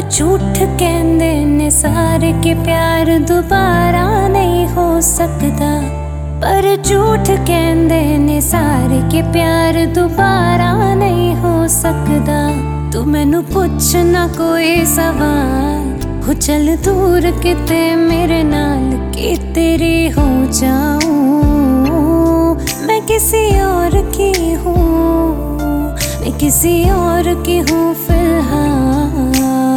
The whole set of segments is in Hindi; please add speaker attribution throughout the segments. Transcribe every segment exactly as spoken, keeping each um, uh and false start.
Speaker 1: झूठ कहंदे ने सारे के प्यार दोबारा नहीं हो सकता। पर झूठ कहंदे ने सारे के प्यार दोबारा नहीं हो सकता। तू मैनू पुछ ना कोई सवाल, हो चल दूर किते मेरे नाल कि तेरी हो जाऊं। मैं किसी और की हूँ, मैं किसी और की हूँ फिलहाल।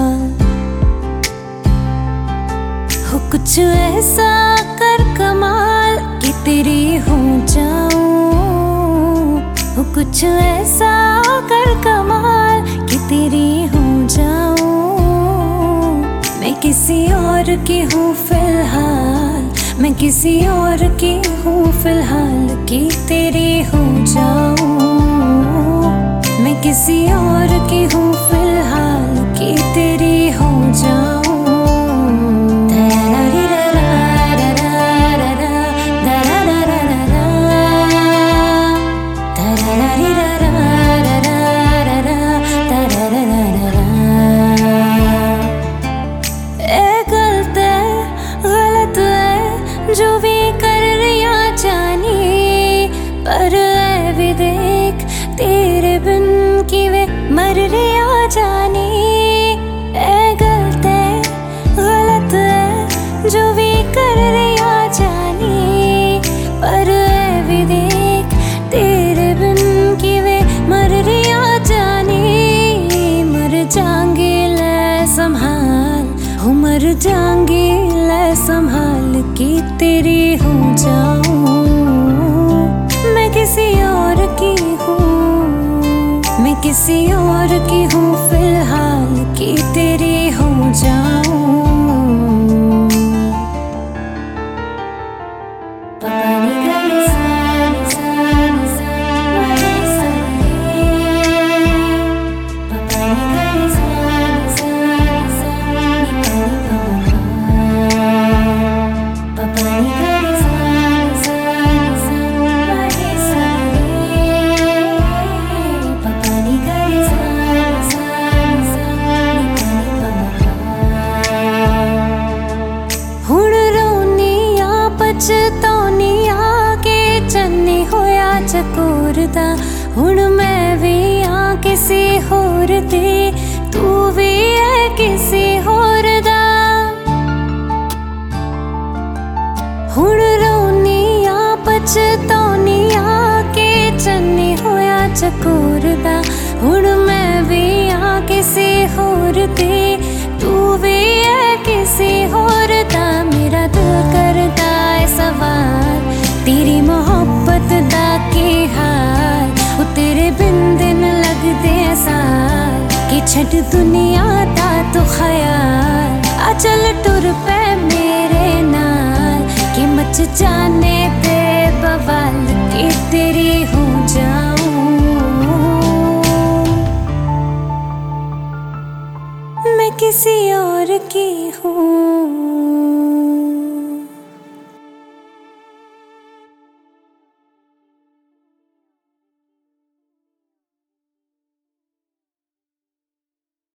Speaker 1: हो कुछ ऐसा कर कमाल कि तेरी हो जाऊं। हो कुछ ऐसा कर कमाल कि तेरी हो जाऊं। मैं किसी और की हूँ फिलहाल, मैं किसी और की हूँ फिलहाल कि तेरी हो जाऊं। मैं किसी और की हूँ फिलहाल कि तेरी हो जाऊं। जो भी कर रिया जानी, पर ऐ भी देख तेरे बिन की वे मर रिया जानी। ऐ गलत है गलत है जो भी कर रिया जानी, पर ऐ भी देख तेरे बिन की वे मर रिया जानी। मर जाऊंगी ले संभाल, हो मर जाऊंगी ले संभाल कि तेरी हो जाऊं। मैं किसी और की हूँ, मैं किसी और की हूँ फिलहाल कि तेरी हो जाऊं। हुण मैं भी हाँ किसी होर दी, तू भी है किसी होर दा। हुण रोनी आ पछतौनी आ के चन्नी होया चकोर दा। हुण मैं भी हाँ किसी होर दी, तू भी है किसी होर दा। मेरा दिल करदा है सवाल, तेरी मोहब्बत दा की हाल। वो तेरे बिन दिन लगदे साल कि छड़ दुनिया दा तो ख्याल। आ चल टुर पे मेरे नाल कि मच जाने दे बवाल कि तेरी हो जाऊं। मैं किसी और की हूँ।